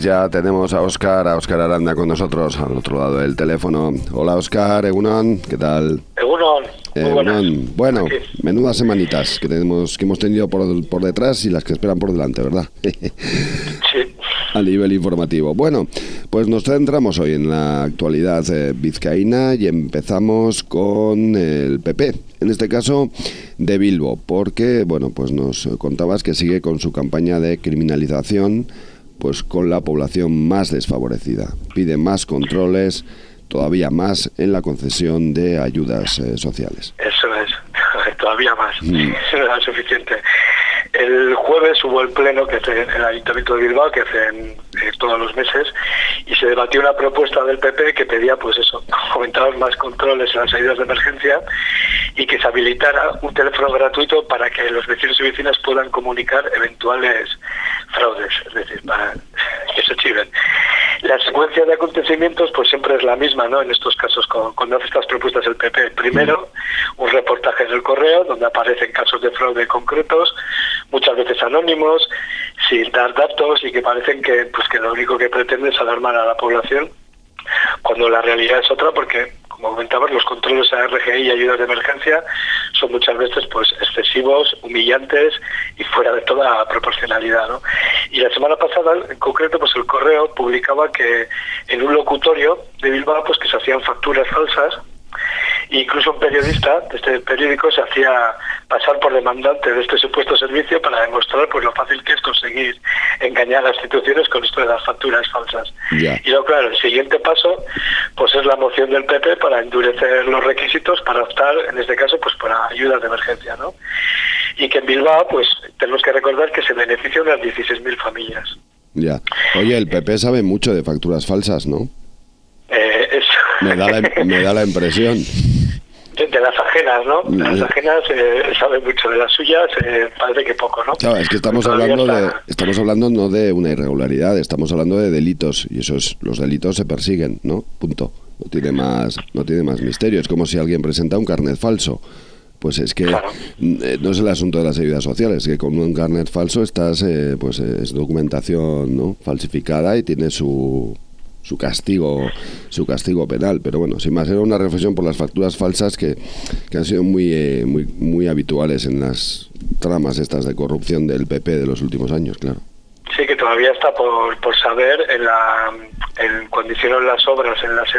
ya tenemos a Óscar Aranda con nosotros al otro lado del teléfono. Hola Óscar, Egunon, ¿qué tal? Egunon, muy buenas. Bueno, menudas semanitas que hemos tenido por detrás y las que esperan por delante, ¿verdad? Sí. A nivel informativo. Bueno, pues nos centramos hoy en la actualidad vizcaína y empezamos con el PP, en este caso de Bilbo, porque, bueno, pues nos contabas que sigue con su campaña de criminalización, pues con la población más desfavorecida. Pide más controles, todavía más en la concesión de ayudas sociales. Eso es, todavía más, no era suficiente. El jueves hubo el pleno que hace el Ayuntamiento de Bilbao, que hacen todos los meses, y se debatió una propuesta del PP que pedía, pues eso, comentábamos más controles en las ayudas de emergencia y que se habilitara un teléfono gratuito para que los vecinos y vecinas puedan comunicar eventuales fraudes, es decir, para que se chiven. La secuencia de acontecimientos pues siempre es la misma, ¿no? En estos casos, cuando hace estas propuestas el PP. Primero, un reportaje en el Correo donde aparecen casos de fraude concretos, muchas veces anónimos, sin dar datos y que parecen que lo único que pretende es alarmar a la población, cuando la realidad es otra, porque, como comentabas, los controles a RGI y ayudas de emergencia son muchas veces pues excesivos, humillantes y fuera de toda proporcionalidad, ¿no? Y la semana pasada, en concreto, pues el Correo publicaba que en un locutorio de Bilbao pues que se hacían facturas falsas. Incluso un periodista de este periódico se hacía pasar por demandante de este supuesto servicio para demostrar pues lo fácil que es conseguir engañar a las instituciones con esto de las facturas falsas. Yeah. Y luego, claro, el siguiente paso pues es la moción del PP para endurecer los requisitos para optar, en este caso, pues para ayudas de emergencia, ¿no? Y que en Bilbao, pues tenemos que recordar que se benefician unas 16.000 familias. Ya. Oye, el PP sabe mucho de facturas falsas, ¿no? Eso. Me da la impresión. De las ajenas, ¿no? De las ajenas sabe mucho, de las suyas parece que poco, ¿no? Claro, es que estamos hablando no de una irregularidad, estamos hablando de delitos, y los delitos se persiguen, ¿no? Punto. No tiene más misterio. Es como si alguien presenta un carnet falso. Pues es que claro, no es el asunto de las ayudas sociales, que con un carnet falso estás, pues es documentación, ¿no?, falsificada y tiene su castigo penal. Pero bueno, sin más, era una reflexión por las facturas falsas que han sido muy habituales en las tramas estas de corrupción del PP de los últimos años, claro. Sí, que todavía está por saber cuando hicieron las obras en la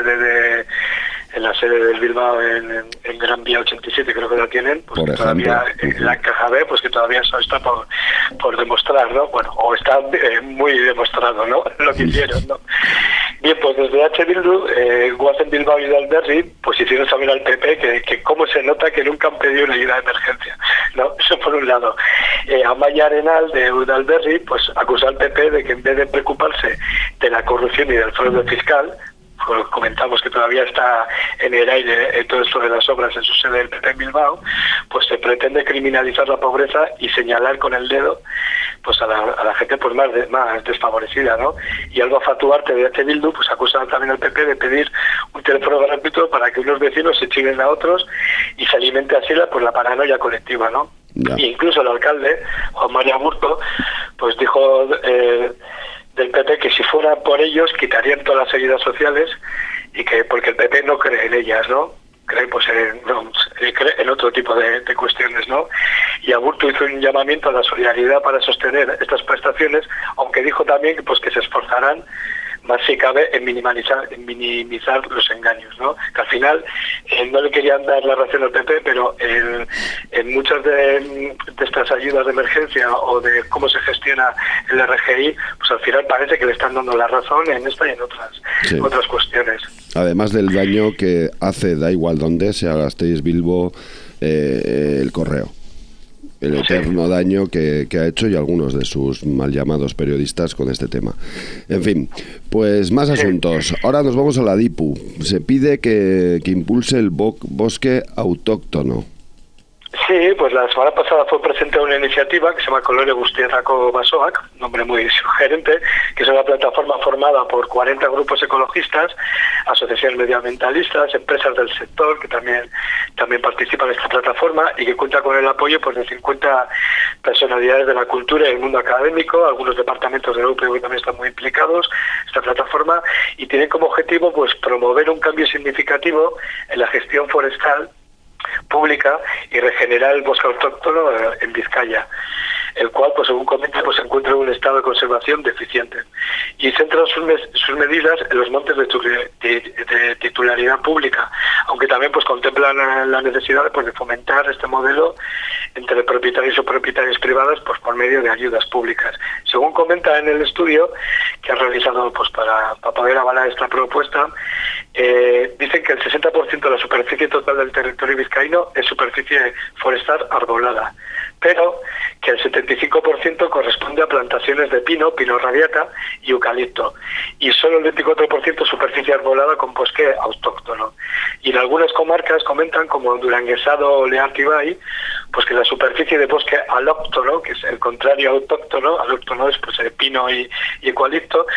sede del Bilbao en Gran Vía 87, creo que la tienen, pues por que todavía en la caja B, pues que todavía eso está por demostrar, ¿no? Bueno, o está muy demostrado, ¿no?, lo que hicieron, ¿no? Bien, pues desde H. Bildu, Guazen Bilbao y Udalberri, pues hicieron saber al PP que cómo se nota que nunca han pedido una ayuda de emergencia, ¿no? Eso por un lado. Amaia Arenal de Udalberri, pues acusó al PP de que en vez de preocuparse de la corrupción y del fraude fiscal, pues comentamos que todavía está en el aire todo esto de las obras en su sede del PP en Bilbao, pues se pretende criminalizar la pobreza y señalar con el dedo pues a la gente pues más desfavorecida, ¿no? Y Alba Fatuarte de H. Bildu pues acusa también al PP de pedir un teléfono gratuito para que unos vecinos se chiven a otros y se alimente así la paranoia colectiva, ¿no? Yeah. Y incluso el alcalde, Juan María Burto, pues dijo del PP que si fuera por ellos quitarían todas las ayudas sociales y que porque el PP no cree en ellas, ¿no? Cree pues cree en otro tipo de cuestiones, ¿no? Y Aburto hizo un llamamiento a la solidaridad para sostener estas prestaciones, aunque dijo también pues que se esforzarán más si cabe en minimizar los engaños, ¿no? Que al final no le querían dar la razón al PP, pero en muchas de estas ayudas de emergencia o de cómo se gestiona el RGI, pues al final parece que le están dando la razón en esta y en otras cuestiones. Además del daño que hace, da igual dónde, sea Gasteiz, Bilbo, el Correo. El eterno daño que ha hecho y algunos de sus mal llamados periodistas con este tema. En fin, pues más asuntos. Ahora nos vamos a la DIPU. Se pide que impulse el bosque autóctono. Sí, pues la semana pasada fue presentada una iniciativa que se llama Kolore Guztietako Basoak, nombre muy sugerente, que es una plataforma formada por 40 grupos ecologistas, asociaciones medioambientalistas, empresas del sector que también participan en esta plataforma y que cuenta con el apoyo pues de 50 personalidades de la cultura y el mundo académico, algunos departamentos de la UPV también están muy implicados en esta plataforma y tienen como objetivo pues promover un cambio significativo en la gestión forestal pública y regenerar el bosque autóctono en Vizcaya, el cual, pues según comenta, pues se encuentra en un estado de conservación deficiente y centra sus medidas en los montes de titularidad pública, aunque también pues contemplan la necesidad pues de fomentar este modelo entre propietarios o propietarias privadas pues por medio de ayudas públicas. Según comenta en el estudio que han realizado pues para poder avalar esta propuesta, dicen que el 60% de la superficie total del territorio vizcaíno es superficie forestal arbolada, pero que el 75% corresponde a plantaciones de pino radiata y eucalipto, y solo el 24% superficie arbolada con bosque autóctono. Y en algunas comarcas comentan, como Duranguesado o Leartibay, pues que la superficie de bosque alóctono, que es el contrario autóctono es pues el pino y eucalipto,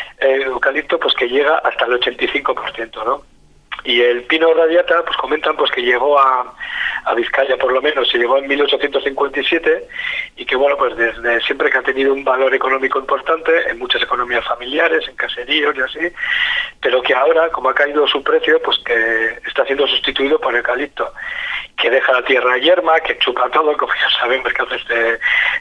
pues que llega hasta el 85%, ¿no? Y el pino radiata, pues comentan pues que llegó a Vizcaya, por lo menos, se llegó en 1857 y que, bueno, pues desde siempre que ha tenido un valor económico importante en muchas economías familiares, en caseríos y así, pero que ahora, como ha caído su precio, pues que está siendo sustituido por eucalipto, que deja la tierra yerma, que chupa todo, como ya sabemos que hace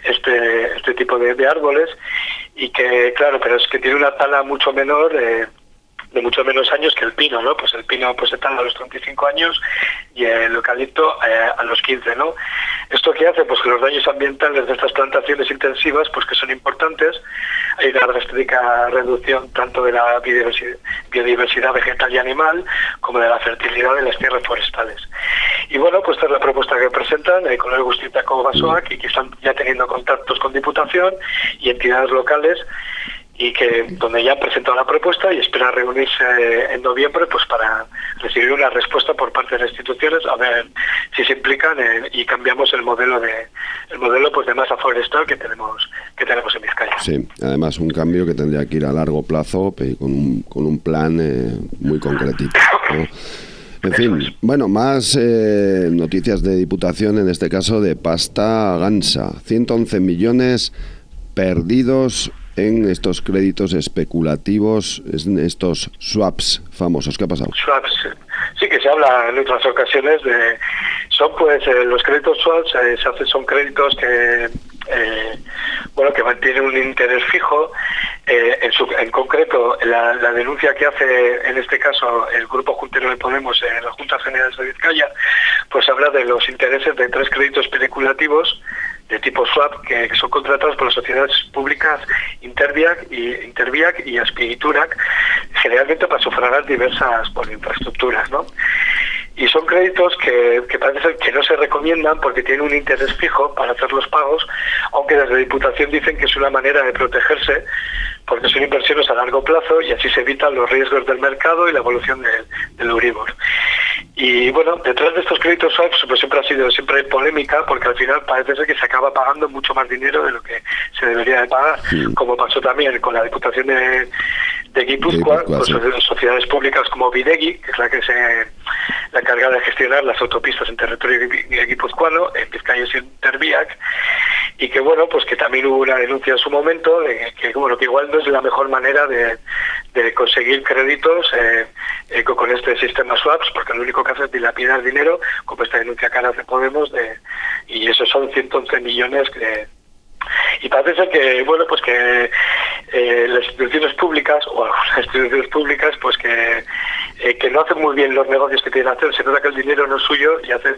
este tipo de árboles, y que, claro, pero es que tiene una tala mucho menor, de mucho menos años que el pino, ¿no? Pues el pino pues se tala a los 35 años y el eucalipto a los 15, ¿no? ¿Esto qué hace? Pues que los daños ambientales de estas plantaciones intensivas, pues que son importantes, hay una drástica reducción tanto de la biodiversidad vegetal y animal como de la fertilidad de las tierras forestales. Y bueno, pues esta es la propuesta que presentan con el Guztietako Basoak y que están ya teniendo contactos con Diputación y entidades locales, y que donde ya han presentado la propuesta y esperan reunirse en noviembre pues para recibir una respuesta por parte de las instituciones a ver si se implican y cambiamos el modelo pues de masa forestal que tenemos en Vizcaya. Sí, además un cambio que tendría que ir a largo plazo con un plan muy concretito, ¿no? En fin, bueno, más noticias de Diputación, en este caso de pasta gansa. 111 millones perdidos en estos créditos especulativos, en estos swaps famosos. ¿Qué ha pasado? Swaps, sí, que se habla en otras ocasiones son pues los créditos swaps, son créditos que que mantienen un interés fijo. En concreto, la denuncia que hace en este caso el Grupo Juntero de Podemos en la Junta General de Vizcaya, pues habla de los intereses de 3 créditos especulativos de tipo swap que son contratados por las sociedades públicas Interviac y Aspigiturac, generalmente para sufragar diversas infraestructuras, ¿no? Y son créditos que parece ser que no se recomiendan porque tienen un interés fijo para hacer los pagos, aunque desde la Diputación dicen que es una manera de protegerse porque son inversiones a largo plazo y así se evitan los riesgos del mercado y la evolución del Euribor. Y bueno, detrás de estos créditos swaps pues siempre hay polémica porque al final parece ser que se acaba pagando mucho más dinero de lo que se debería de pagar, como pasó también con la Diputación de Guipúzcoa, pues sociedades públicas como Bidegi, que es la encargada de gestionar las autopistas en territorio guipuzcoano, en Vizcaya y Interviac, y que bueno, pues que también hubo una denuncia en su momento de que igual no es la mejor manera de conseguir créditos con este sistema swaps, porque lo único que hace es dilapidar dinero, como esta denuncia que hace Podemos, y esos son 111 millones y parece ser que las instituciones públicas o algunas instituciones públicas pues que no hacen muy bien los negocios que tienen que hacer, se nota que el dinero no es suyo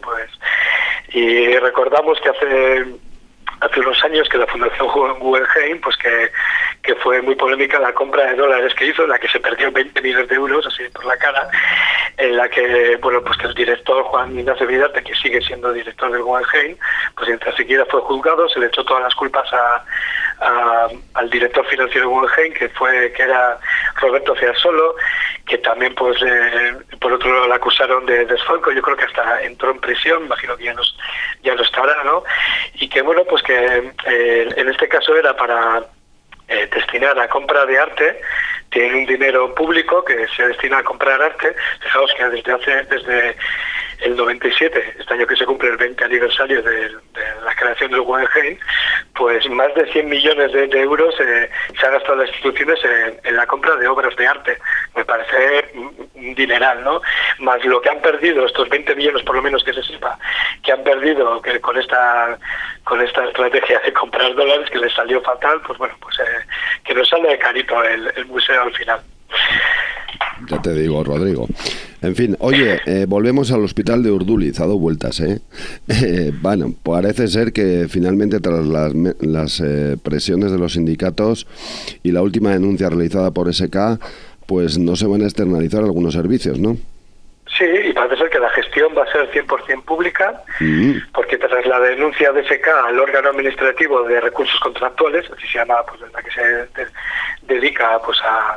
y recordamos que hace unos años que la Fundación Guggenheim, pues que fue muy polémica la compra de dólares que hizo, en la que se perdió 20 millones de euros así por la cara, en la que que el director Juan Ignacio Vidarte, que sigue siendo director del Guggenheim, pues mientras siquiera fue juzgado, se le echó todas las culpas al director financiero de Guggenheim, que era Roberto Fiasolo, que también pues por otro lado la acusaron de desfalco. Yo creo que hasta entró en prisión, imagino que ya no estará, ¿no? Y que bueno, pues que en este caso era para destinar a compra de arte. Tienen un dinero público que se destina a comprar arte. Fijaos que desde el 97, este año que se cumple el 20 aniversario de la creación del Guggenheim, pues más de 100 millones de euros se han gastado las instituciones en la compra de obras de arte. Me parece un dineral, ¿no? Más lo que han perdido, estos 20 millones por lo menos que se sepa, que han perdido que con esta estrategia de comprar dólares que les salió fatal, pues bueno, pues que nos sale carito el museo al final. Ya te digo, Rodrigo. En fin, oye, volvemos al hospital de Urduliz, ha dado vueltas, ¿eh? Bueno, parece ser que finalmente tras las presiones de los sindicatos y la última denuncia realizada por SK, pues no se van a externalizar algunos servicios, ¿no? Sí, y parece ser que la gestión va a ser 100% pública, porque tras la denuncia de SK al órgano administrativo de recursos contractuales, así se llama, pues la que se dedica pues a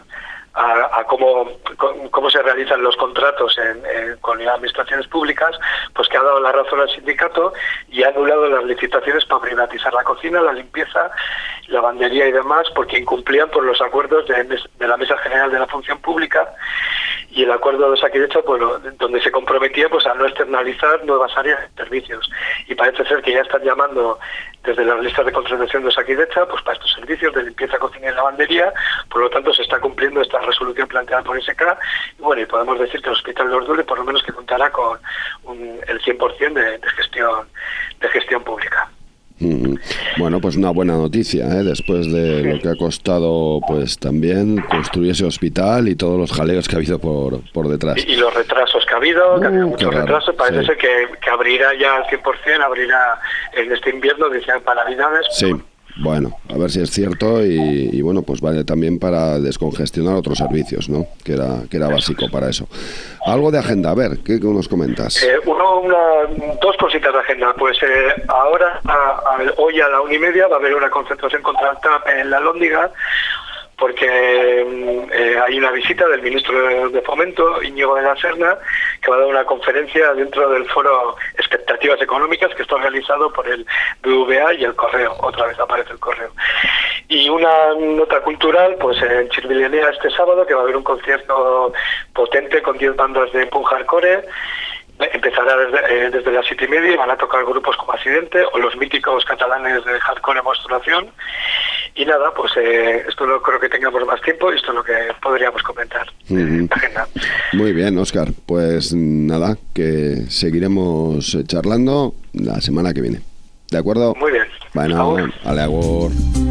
cómo se realizan los contratos con las administraciones públicas, pues que ha dado la razón al sindicato y ha anulado las licitaciones para privatizar la cocina, la limpieza, lavandería y demás, porque incumplían por los acuerdos de la Mesa General de la Función Pública y el acuerdo de Osakidetza, pues donde se comprometía pues a no externalizar nuevas áreas de servicios. Y parece ser que ya están llamando desde las listas de contratación de Osakidetza pues para estos servicios de limpieza, cocina y lavandería. Por lo tanto, se está cumpliendo esta resolución planteada por SK. Y bueno, y podemos decir que el Hospital de Urduliz por lo menos que contará con el 100% de gestión pública. Bueno, pues una buena noticia, ¿eh? Después de lo que ha costado pues también construir ese hospital y todos los jaleos que ha habido por detrás. Y los retrasos que ha habido, muchos retrasos, parece ser que abrirá ya al 100%, abrirá en este invierno, decían para Navidades. Sí. Bueno, a ver si es cierto y bueno, pues vale también para descongestionar otros servicios, ¿no? Que era básico para eso. Algo de agenda, a ver, ¿qué nos comentas? Dos cositas de agenda. Pues ahora, hoy a la 1:30 va a haber una concentración contra el TAP en la Alhóndiga, porque hay una visita del ministro de Fomento, Íñigo de la Serna, que va a dar una conferencia dentro del foro Expectativas Económicas, que está organizado por el BVA y el Correo. Otra vez aparece el Correo. Y una nota cultural, pues en Chirbilenea este sábado, que va a haber un concierto potente con 10 bandas de punk hardcore. Empezará desde las 7:30 y van a tocar grupos como Accidente o los míticos catalanes de hardcore Menstruación. Y nada, pues esto no creo que tengamos más tiempo y esto es lo que podríamos comentar en la agenda. Muy bien, Óscar. Pues nada, que seguiremos charlando la semana que viene. ¿De acuerdo? Muy bien. Bueno, ale, agur.